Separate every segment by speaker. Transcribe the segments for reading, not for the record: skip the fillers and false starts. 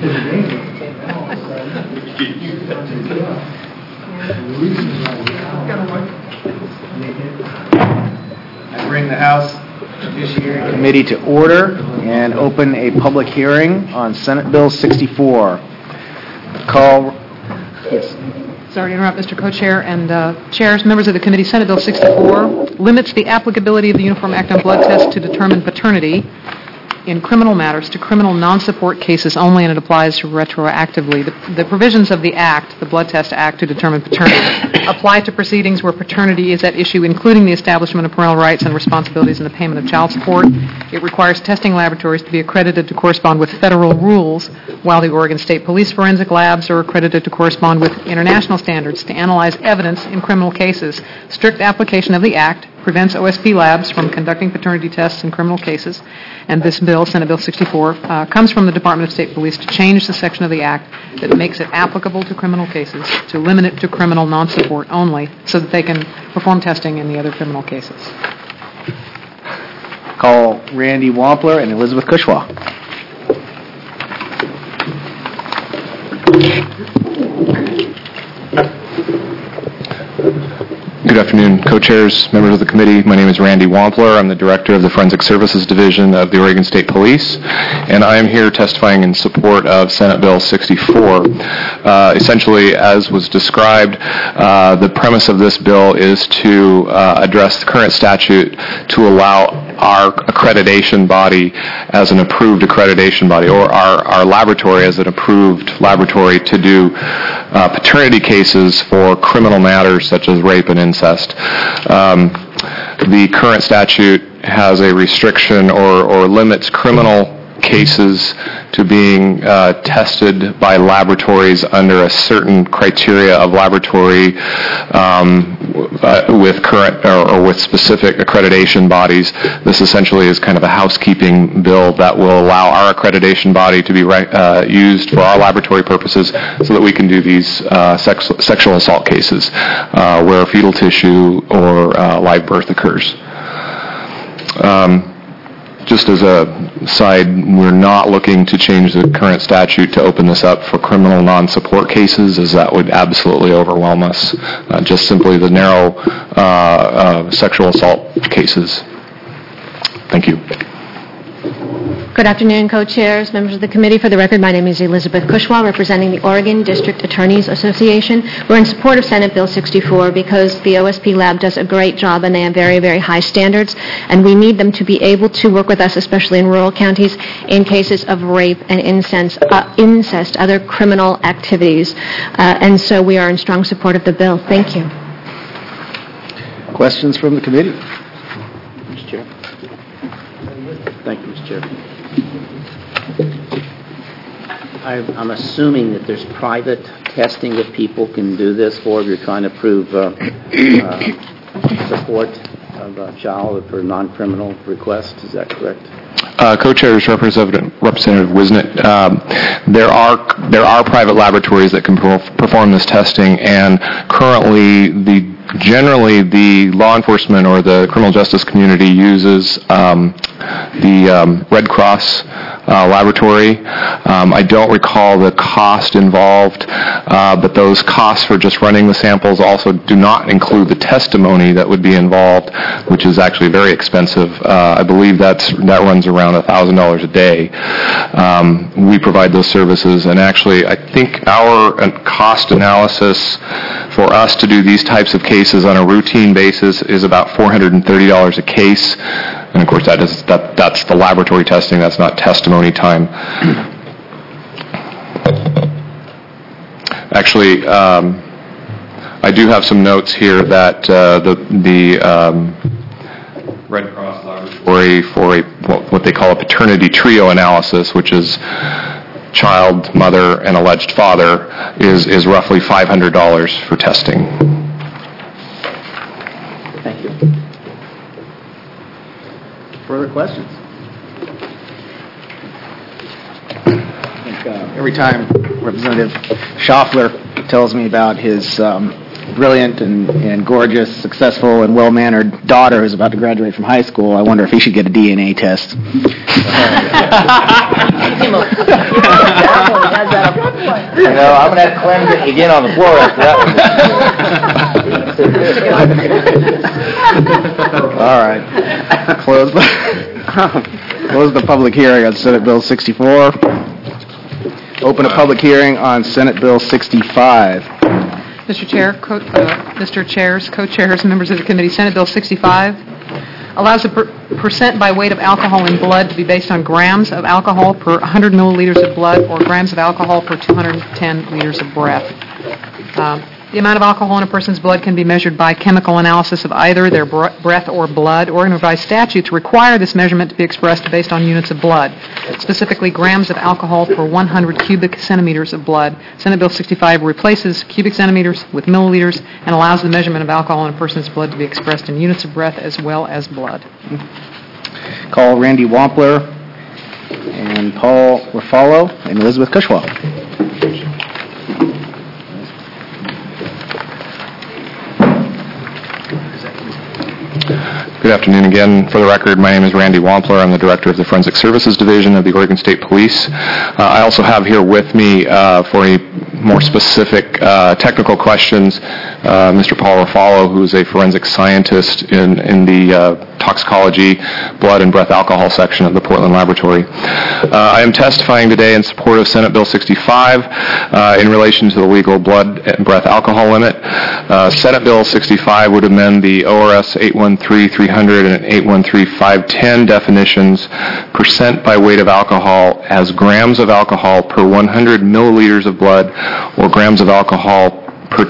Speaker 1: I bring the House Judiciary Committee to order and open a public hearing on Senate Bill 64.
Speaker 2: Sorry to interrupt, Mr. Co-Chair and chairs, members of the committee. Senate Bill 64 limits the applicability of the Uniform Act on blood tests to determine paternity in criminal matters to criminal non-support cases only, and it applies retroactively. The provisions of the Act, the Blood Test Act to determine paternity, apply to proceedings where paternity is at issue, including the establishment of parental rights and responsibilities and the payment of child support. It requires testing laboratories to be accredited to correspond with federal rules, while the Oregon State Police forensic labs are accredited to correspond with international standards to analyze evidence in criminal cases. Strict application of the Act prevents OSP labs from conducting paternity tests in criminal cases, and this bill, Senate Bill 64, comes from the Department of State Police to change the section of the Act that makes it applicable to criminal cases, to limit it to criminal non-support only, so that they can perform testing in the other criminal cases.
Speaker 1: Call Randy Wampler and Elizabeth Kushwa.
Speaker 3: Good afternoon, co-chairs, members of the committee. My name is Randy Wampler. I'm the director of the Forensic Services Division of the Oregon State Police, and I am here testifying in support of Senate Bill 64. Essentially, as was described, the premise of this bill is to address the current statute to allow our accreditation body as an approved accreditation body, or our laboratory as an approved laboratory to do paternity cases for criminal matters such as rape and incest. The current statute has a restriction or limits criminal cases to being tested by laboratories under a certain criteria of laboratory with current or with specific accreditation bodies. This essentially is kind of a housekeeping bill that will allow our accreditation body to be used for our laboratory purposes so that we can do these sexual assault cases where fetal tissue or live birth occurs. Just as a side, we're not looking to change the current statute to open this up for criminal non-support cases, as that would absolutely overwhelm us. Just simply the narrow sexual assault cases. Thank you.
Speaker 4: Good afternoon, co-chairs, members of the committee. For the record, my name is Elizabeth Kushwa, representing the Oregon District Attorneys Association. We're in support of Senate Bill 64 because the OSP lab does a great job and they have very, very high standards, and we need them to be able to work with us, especially in rural counties, in cases of rape and incest, other criminal activities. And so we are in strong support of the bill. Thank you.
Speaker 1: Questions from the committee? Mr. Chair.
Speaker 5: Thank you, Mr. Chair. I'm assuming that there's private testing that people can do this for if you're trying to prove support of a child for a non-criminal request. Is that correct?
Speaker 3: Co-chairs, Representative Wisnett, there are private laboratories that can perform this testing, and currently generally the law enforcement or the criminal justice community uses the Red Cross laboratory. I don't recall the cost involved, but those costs for just running the samples also do not include the testimony that would be involved, which is actually very expensive. I believe that runs around $1,000 a day. We provide those services, and actually I think our cost analysis for us to do these types of cases on a routine basis is about $430 a case. And of course that's the laboratory testing, that's not testimony time. Actually, I do have some notes here that the Red Cross laboratory for what they call a paternity trio analysis, which is child, mother, and alleged father, is roughly $500 for testing.
Speaker 5: Thank you.
Speaker 1: Further questions? I think every time Representative Schaffler tells me about his brilliant and gorgeous, successful, and well-mannered daughter who's about to graduate from high school, I wonder if he should get a DNA test. I'm going to have Clem get again on the floor after that one. All right. Close the public hearing on Senate Bill 64. Open a public hearing on Senate Bill 65.
Speaker 2: Mr. Chair, Mr. Chairs, co-chairs, members of the committee, Senate Bill 65 allows the percent by weight of alcohol in blood to be based on grams of alcohol per 100 milliliters of blood or grams of alcohol per 210 liters of breath. The amount of alcohol in a person's blood can be measured by chemical analysis of either their breath or blood. Oregon revised statutes require this measurement to be expressed based on units of blood, specifically grams of alcohol per 100 cubic centimeters of blood. Senate Bill 65 replaces cubic centimeters with milliliters and allows the measurement of alcohol in a person's blood to be expressed in units of breath as well as blood.
Speaker 1: Call Randy Wampler and Paul Ruffalo and Elizabeth Cushwell.
Speaker 3: Good afternoon again. For the record, my name is Randy Wampler. I'm the Director of the Forensic Services Division of the Oregon State Police. I also have here with me for any more specific technical questions Mr. Paul Ruffalo, who is a forensic scientist in the toxicology, blood, and breath alcohol section of the Portland Laboratory. I am testifying today in support of Senate Bill 65 in relation to the legal blood and breath alcohol limit. Senate Bill 65 would amend the ORS 813-300 and 813-510 definitions percent by weight of alcohol as grams of alcohol per 100 milliliters of blood or grams of alcohol per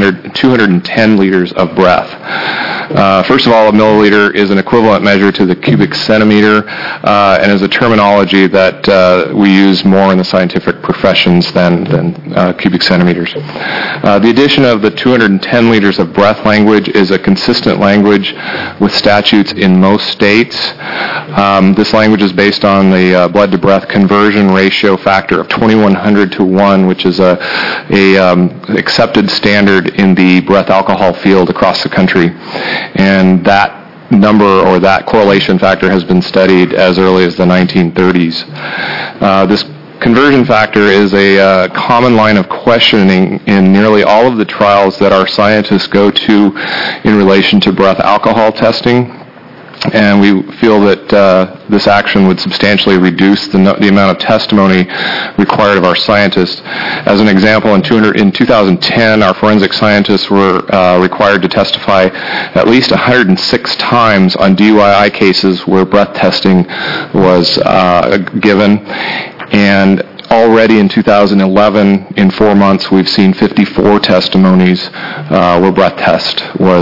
Speaker 3: 210 liters of breath. First of all, a milliliter is an equivalent measure to the cubic centimeter and is a terminology that we use more in the scientific professions than cubic centimeters. The addition of the 210 liters of breath language is a consistent language with statutes in most states. This language is based on the blood-to-breath conversion ratio factor of 2100 to 1, which is a accepted standard in the breath alcohol field across the country. And that number or that correlation factor has been studied as early as the 1930s. This conversion factor is a common line of questioning in nearly all of the trials that our scientists go to in relation to breath alcohol testing. And we feel that this action would substantially reduce the amount of testimony required of our scientists. As an example, in 2010, our forensic scientists were required to testify at least 106 times on DUI cases where breath testing was given. And already in 2011, in 4 months, we've seen 54 testimonies where breath test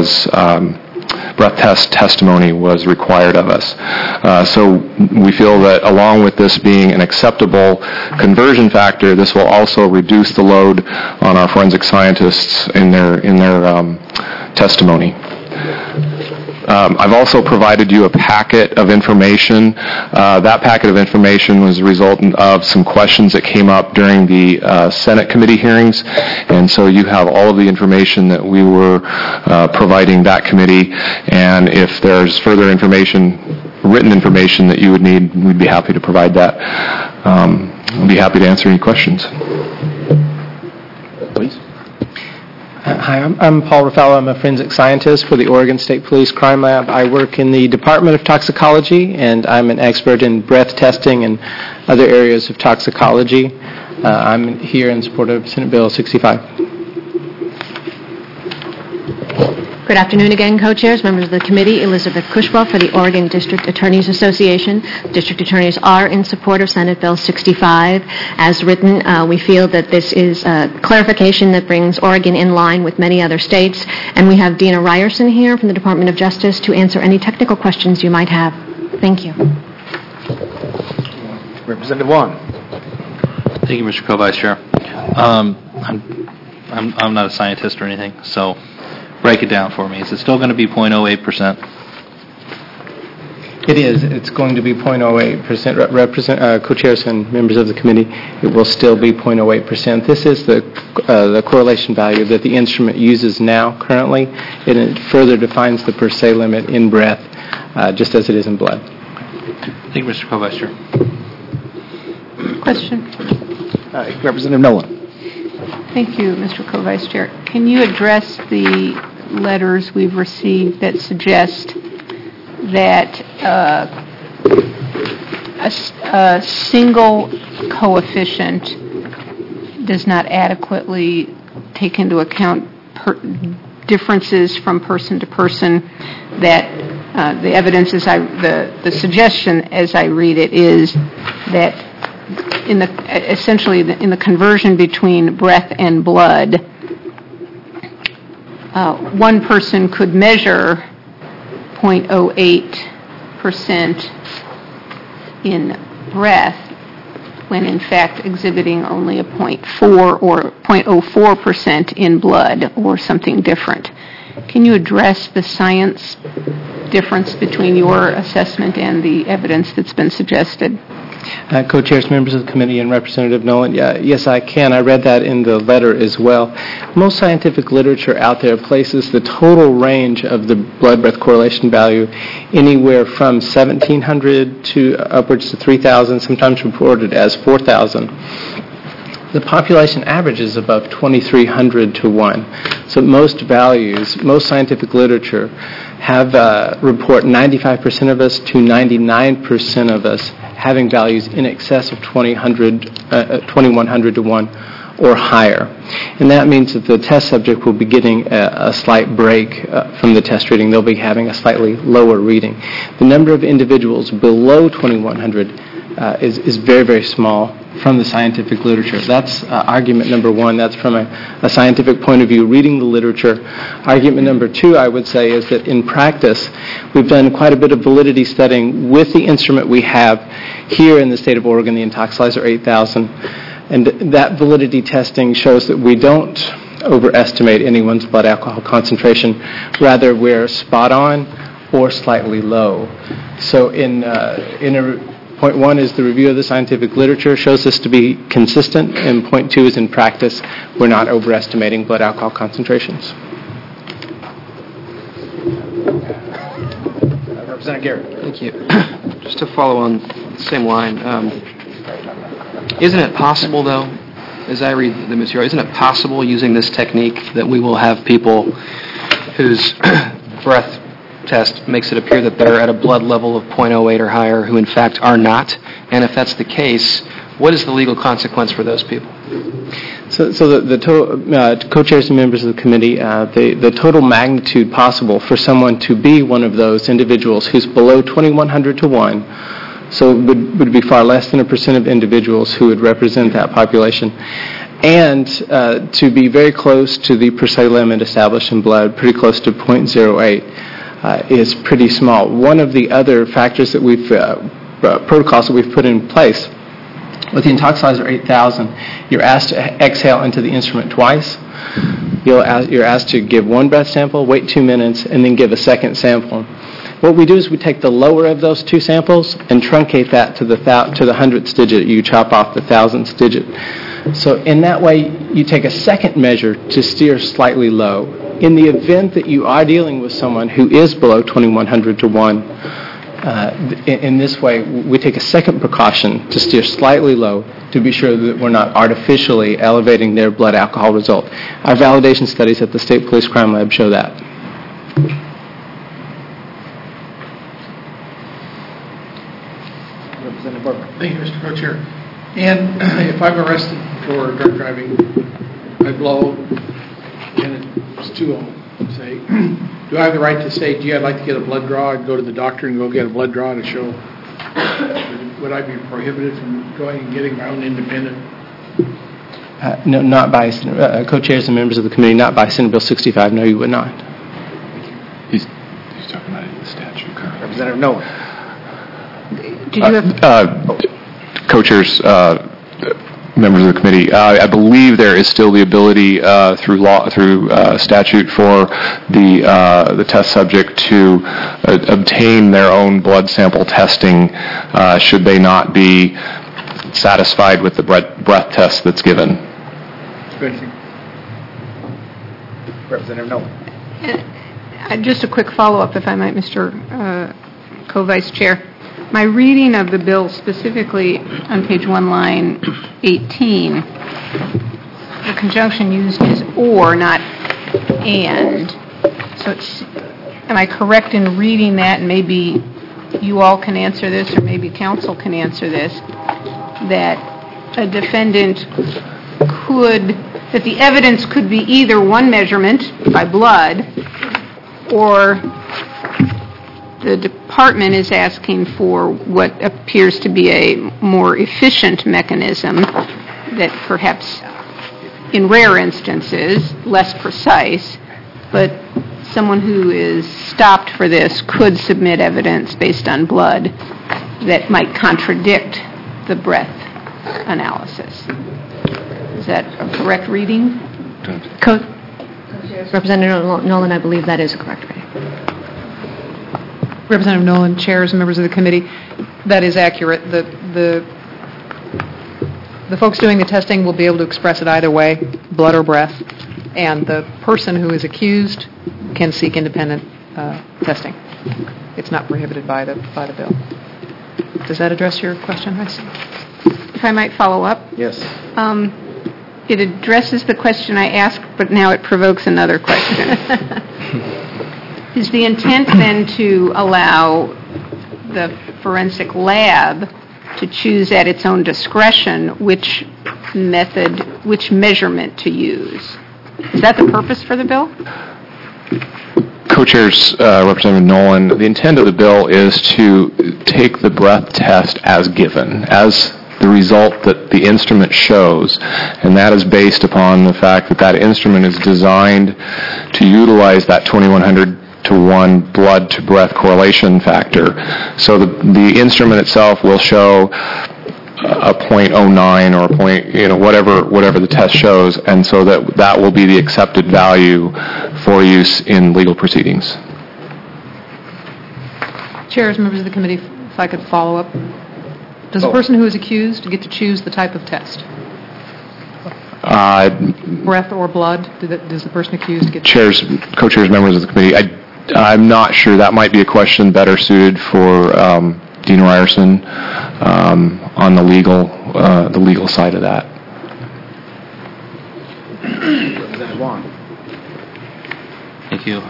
Speaker 3: testimony was required of us. So we feel that along with this being an acceptable conversion factor, this will also reduce the load on our forensic scientists in their testimony. I've also provided you a packet of information. That packet of information was a result of some questions that came up during the Senate committee hearings, and so you have all of the information that we were providing that committee, and if there's further information, written information that you would need, we'd be happy to provide that. I'd be happy to answer any questions.
Speaker 1: Please.
Speaker 6: Hi, I'm Paul Ruffalo. I'm a forensic scientist for the Oregon State Police Crime Lab. I work in the Department of Toxicology, and I'm an expert in breath testing and other areas of toxicology. I'm here in support of Senate Bill 65.
Speaker 4: Good afternoon again, co-chairs, members of the committee. Elizabeth Cushwell for the Oregon District Attorneys Association. District attorneys are in support of Senate Bill 65. As written, we feel that this is a clarification that brings Oregon in line with many other states. And we have Dina Ryerson here from the Department of Justice to answer any technical questions you might have. Thank you.
Speaker 1: Representative Wong.
Speaker 7: Thank you, Mr. Co-Vice Chair. I'm not a scientist or anything, so break it down for me. Is it still going to be 0.08%?
Speaker 6: It is. It's going to be 0.08%. Co-chairs and members of the committee, it will still be 0.08%. This is the correlation value that the instrument uses now currently, and it further defines the per se limit in breath, just as it is in blood.
Speaker 7: Thank you, Mr. Co-Vice Chair.
Speaker 2: Question?
Speaker 1: Representative Nolan.
Speaker 8: Thank you, Mr. Co-Vice Chair. Can you address the letters we've received that suggest that a single coefficient does not adequately take into account differences from person to person, that the evidence is, the suggestion as I read it is that essentially in the conversion between breath and blood, one person could measure 0.08% in breath when in fact exhibiting only a 0.4 or 0.04% in blood or something different. Can you address the science difference between your assessment and the evidence that's been suggested?
Speaker 6: Co-chairs, members of the committee, and Representative Nolan, yes, I can. I read that in the letter as well. Most scientific literature out there places the total range of the blood-breath correlation value anywhere from 1,700 to upwards to 3,000, sometimes reported as 4,000. The population average is above 2,300 to 1. So most values, most scientific literature have report 95% of us to 99% of us having values in excess of 2,100 to 1 or higher. And that means that the test subject will be getting a slight break from the test reading. They'll be having a slightly lower reading. The number of individuals below 2,100 is very, very small from the scientific literature. That's argument number one. That's from a scientific point of view, reading the literature. Argument number two, I would say, is that in practice, we've done quite a bit of validity studying with the instrument we have here in the state of Oregon, the Intoxilyzer 8000. And that validity testing shows that we don't overestimate anyone's blood alcohol concentration. Rather, we're spot on or slightly low. So point one is the review of the scientific literature shows us to be consistent, and point two is in practice, we're not overestimating blood alcohol concentrations.
Speaker 1: Representative Garrett.
Speaker 9: Thank you. Just to follow on the same line, isn't it possible, though, as I read the material, isn't it possible using this technique that we will have people whose breath test makes it appear that they're at a blood level of 0.08 or higher who in fact are not? And if that's the case, what is the legal consequence for those people?
Speaker 6: So the total, co-chairs and members of the committee, the total magnitude possible for someone to be one of those individuals who's below 2,100 to 1, so it would be far less than 1% of individuals who would represent that population, and to be very close to the per se limit established in blood, pretty close to 0.08, is pretty small. One of the other factors that we've, protocols that we've put in place, with the Intoxilyzer 8000, you're asked to exhale into the instrument twice. You're asked to give one breath sample, wait 2 minutes, and then give a second sample. What we do is we take the lower of those two samples and truncate that to the 100th digit. You chop off the 1,000th digit. So in that way, you take a second measure to steer slightly low. In the event that you are dealing with someone who is below 2,100 to 1, in this way, we take a second precaution to steer slightly low to be sure that we're not artificially elevating their blood alcohol result. Our validation studies at the State Police Crime Lab show that.
Speaker 1: Representative Barber.
Speaker 10: Thank you, Mr. Co-Chair. And if I'm arrested for drunk driving, I blow, and it's 2-0, say, do I have the right to say, gee, I'd like to get a blood draw, and go to the doctor and go get a blood draw to show, would I be prohibited from going and getting my own independent?
Speaker 6: No, not by, co-chairs and members of the committee, not by Senate Bill 65, no, you would not.
Speaker 3: He's talking about it in the statute.
Speaker 1: Representative Nolan.
Speaker 2: Did you have...
Speaker 3: Co-chairs, members of the committee. I believe there is still the ability through statute for the test subject to obtain their own blood sample testing should they not be satisfied with the breath test that's given.
Speaker 1: Representative Nolan.
Speaker 8: Just a quick follow-up, if I might, Mr. Co-Vice Chair. My reading of the bill, specifically on page 1, line 18, the conjunction used is or, not and. So am I correct in reading that, and maybe you all can answer this, or maybe counsel can answer this, that a defendant that the evidence could be either one measurement by blood, or the department is asking for what appears to be a more efficient mechanism that perhaps in rare instances, less precise, but someone who is stopped for this could submit evidence based on blood that might contradict the breath analysis. Is that a correct reading?
Speaker 4: Representative Nolan, I believe that is a correct reading.
Speaker 2: Representative Nolan, chairs, members of the committee, that is accurate. The folks doing the testing will be able to express it either way, blood or breath, and the person who is accused can seek independent testing. It's not prohibited by the bill. Does that address your question, Vice?
Speaker 8: If I might follow up?
Speaker 1: Yes.
Speaker 8: It addresses the question I asked, but now it provokes another question. Is the intent then to allow the forensic lab to choose at its own discretion which measurement to use? Is that the purpose for the bill?
Speaker 3: Co-chairs, Representative Nolan, the intent of the bill is to take the breath test as given, as the result that the instrument shows, and that is based upon the fact that that instrument is designed to utilize that 2100 to 1 blood to breath correlation factor. So the instrument itself will show a 0.09 or a point, whatever the test shows, and so that will be the accepted value for use in legal proceedings.
Speaker 2: Chairs, members of the committee, if I could follow up. Does the person who is accused get to choose the type of test? Breath or blood? Does the person accused get to
Speaker 3: choose? Co-chairs, members of the committee, I'm not sure. That might be a question better suited for Dean Ryerson on the legal side of that.
Speaker 1: Representative Wong.
Speaker 7: Thank you.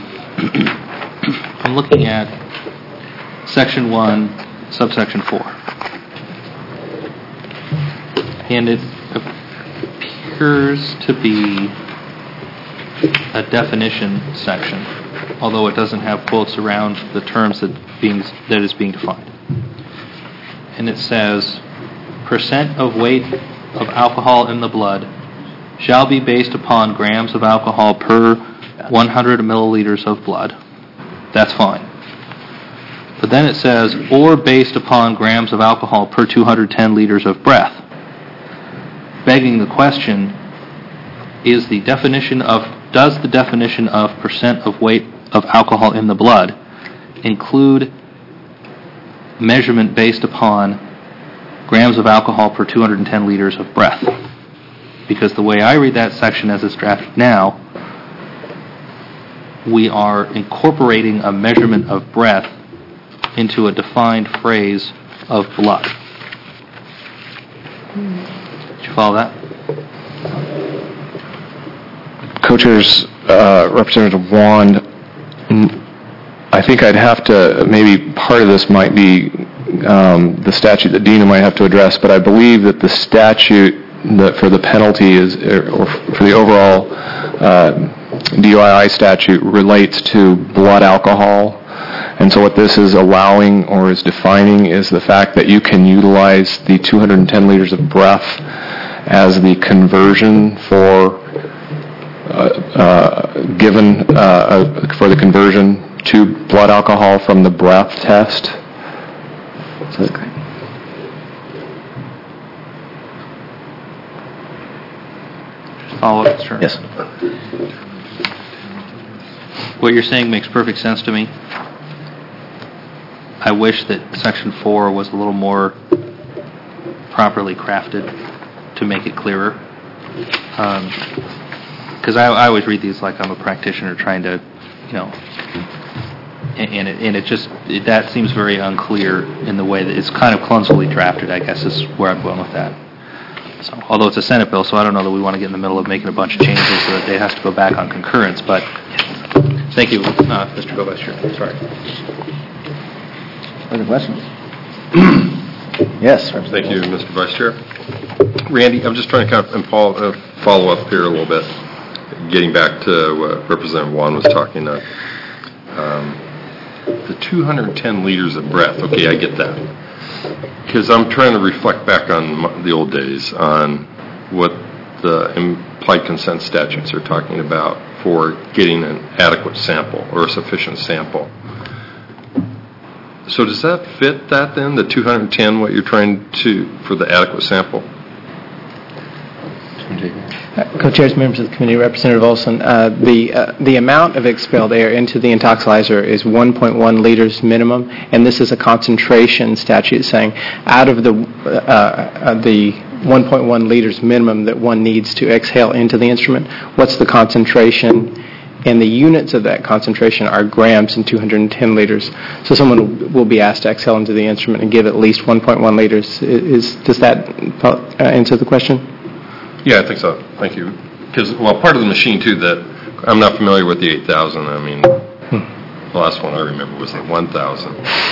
Speaker 7: I'm looking at Section 1, Subsection 4. And it appears to be a definition section, although it doesn't have quotes around the terms that is being defined. And it says, percent of weight of alcohol in the blood shall be based upon grams of alcohol per 100 milliliters of blood. That's fine. But then it says, or based upon grams of alcohol per 210 liters of breath. Begging the question, does the definition of percent of weight of alcohol in the blood include measurement based upon grams of alcohol per 210 liters of breath? Because the way I read that section as it's drafted now, we are incorporating a measurement of breath into a defined phrase of blood. Did you follow that?
Speaker 3: Co-chairs, Representative Wand, I think I'd have to, maybe part of this might be the statute that Dina might have to address, but I believe that the statute that for the penalty is, or for the overall DUI statute relates to blood alcohol. And so what this is allowing or is defining is the fact that you can utilize the 210 liters of breath as the conversion for for the conversion to blood alcohol from the breath test.
Speaker 7: follow-up? Sure.
Speaker 1: Yes.
Speaker 7: What you're saying makes perfect sense to me. I wish that Section 4 was a little more properly crafted to make it clearer. Because I always read these like I'm a practitioner trying to, that seems very unclear in the way that it's kind of clumsily drafted, I guess is where I'm going with that. So, although it's a Senate bill, so I don't know that we want to get in the middle of making a bunch of changes so that it has to go back on concurrence, but thank you, Mr. Vice Chair. Sorry.
Speaker 1: Other questions? Yes.
Speaker 11: Thank you, Mr. Vice Chair. Randy, I'm just trying to follow up here a little bit, getting back to what Representative Juan was talking about. The 210 liters of breath, okay, I get that. Because I'm trying to reflect back on the old days on what the implied consent statutes are talking about for getting an adequate sample or a sufficient sample. So does that fit that then, the 210, what you're trying to, for the adequate sample?
Speaker 6: Co-chairs, members of the committee, Representative Olson, the amount of expelled air into the intoxilizer is 1.1 liters minimum, and this is a concentration statute saying out of the 1.1 liters minimum that one needs to exhale into the instrument, what's the concentration? And the units of that concentration are grams and 210 liters. So someone will be asked to exhale into the instrument and give at least 1.1 liters. Does that answer the question?
Speaker 11: Yeah, I think so. Thank you. Because, part of the machine, too, that I'm not familiar with the 8,000. I mean, the last one I remember was the 1,000.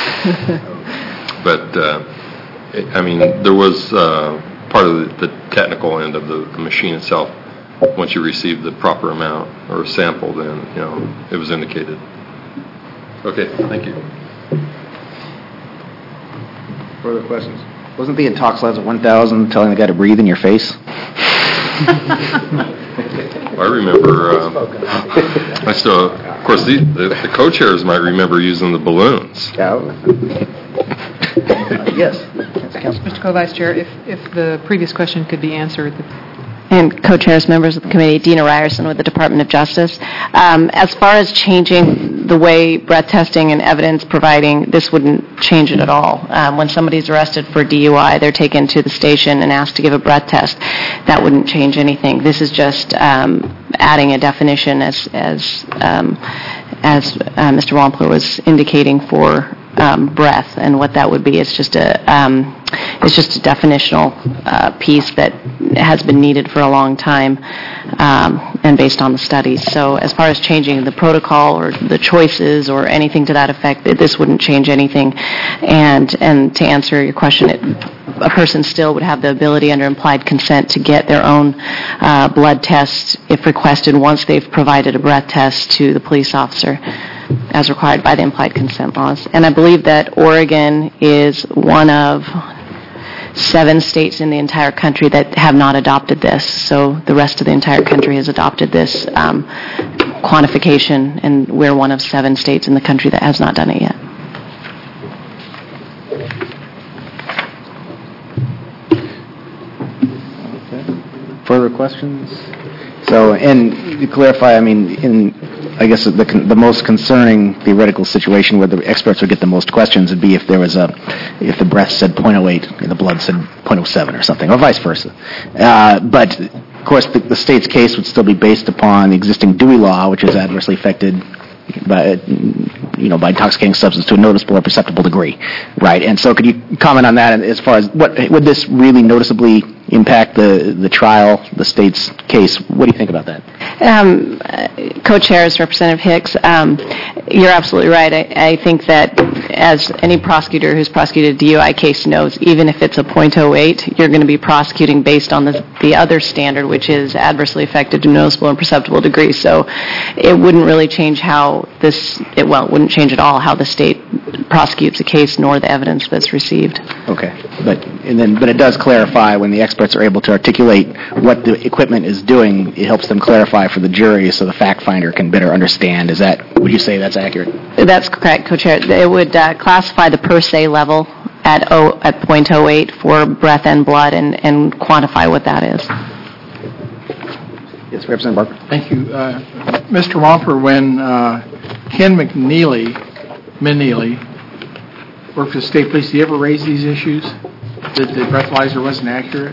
Speaker 11: But, there was part of the technical end of the machine itself. Once you receive the proper amount or sample, then, it was indicated. Okay, thank you.
Speaker 1: Further questions? Wasn't the intoxilizer 1,000 telling the guy to breathe in your face?
Speaker 11: I remember, of course, the co-chairs might remember using the balloons.
Speaker 1: Yes.
Speaker 2: Mr. Co-Vice Chair, if the previous question could be answered.
Speaker 4: And co-chairs, members of the committee, Dina Ryerson with the Department of Justice. As far as changing the way breath testing and evidence providing, this wouldn't change it at all. When somebody's arrested for DUI, they're taken to the station and asked to give a breath test. That wouldn't change anything. This is just adding a definition, as Mr. Wampler was indicating, for breath, and what that would be. It's just a definitional piece that has been needed for a long time, and based on the studies. So as far as changing the protocol or the choices or anything to that effect, this wouldn't change anything. And to answer your question, a person still would have the ability under implied consent to get their own blood test if requested once they've provided a breath test to the police officer, as required by the implied consent laws. And I believe that Oregon is one of 7 states in the entire country that have not adopted this. So the rest of the entire country has adopted this quantification, and we're one of 7 states in the country that has not done it yet.
Speaker 1: Okay. Further questions? So, and to clarify, I guess the most concerning theoretical situation where the experts would get the most questions would be if the breath said 0.08 and the blood said 0.07 or something, or vice versa. But of course, the state's case would still be based upon the existing Dewey law, which is adversely affected by intoxicating substance to a noticeable or perceptible degree, right? And so, could you comment on that as far as would this really noticeably impact the trial, the state's case? What do you think about that?
Speaker 4: Co-chairs, Representative Hicks, you're absolutely right. I think that as any prosecutor who's prosecuted a DUI case knows, even if it's a 0.08, you're going to be prosecuting based on the other standard, which is adversely affected to noticeable and perceptible degree. So it wouldn't really change it wouldn't change at all how the state prosecutes a case nor the evidence that's received.
Speaker 1: Okay. But it does clarify when the experts are able to articulate what the equipment is doing, it helps them clarify for the jury so the fact finder can better understand. Would you say that's accurate?
Speaker 4: That's correct, Co-Chair. It would classify the per se level at 0.08 for breath and blood and quantify what that is.
Speaker 1: Yes, Representative Barker.
Speaker 10: Thank you. Mr. Wamper, when Ken McNeely worked for the state police, did he ever raise these issues? That the breathalyzer wasn't accurate?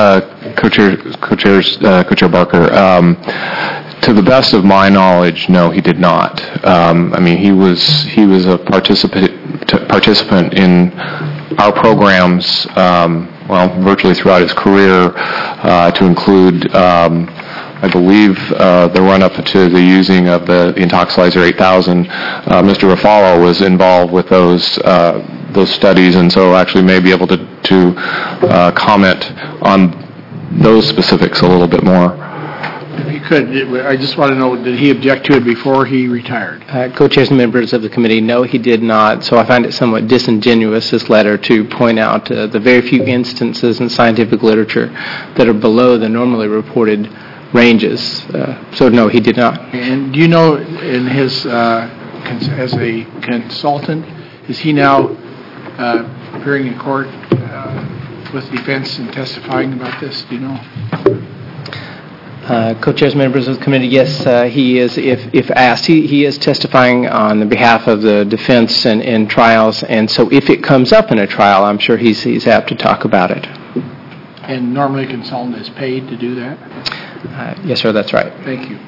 Speaker 3: Co-Chair Barker, to the best of my knowledge, no, he did not. I mean, he was a participant in our programs, virtually throughout his career, to include, I believe, the run-up to the using of the Intoxilizer 8000. Mr. Ruffalo was involved with those studies, and so actually may be able to comment on those specifics a little bit more.
Speaker 10: If you could, I just want to know, did he object to it before he retired?
Speaker 6: Co-chairs and members of the committee, no, he did not. So I find it somewhat disingenuous, this letter, to point out the very few instances in scientific literature that are below the normally reported ranges. So no, he did not.
Speaker 10: And do you know, in his as a consultant, is he now appearing in court with defense and testifying about this? Do you know?
Speaker 6: Co-chairs, members of the committee, yes, he is. If asked, he is testifying on the behalf of the defense in trials, and so if it comes up in a trial, I'm sure he's apt to talk about it.
Speaker 10: And normally a consultant is paid to do that?
Speaker 6: Yes, sir, that's right.
Speaker 10: Thank you.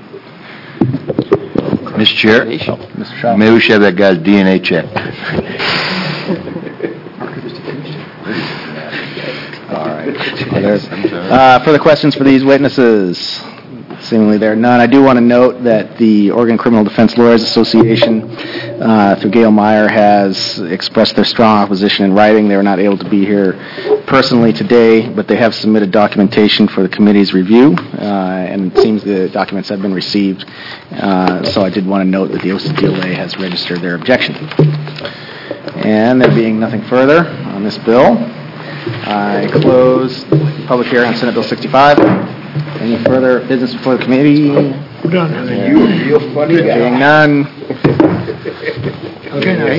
Speaker 12: Mr. Chair,
Speaker 1: Mr. Shaw.
Speaker 12: maybe we should have that guy's DNA checked.
Speaker 1: All right. Further questions for these witnesses? Seemingly there are none. I do want to note that the Oregon Criminal Defense Lawyers Association, through Gail Meyer, has expressed their strong opposition in writing. They were not able to be here personally today, but they have submitted documentation for the committee's review, and it seems the documents have been received. So I did want to note that the OCDLA has registered their objection. And there being nothing further on this bill, I close the public hearing on Senate Bill 65. Any further business before the committee?
Speaker 10: We're done.
Speaker 1: Being none.
Speaker 10: Okay,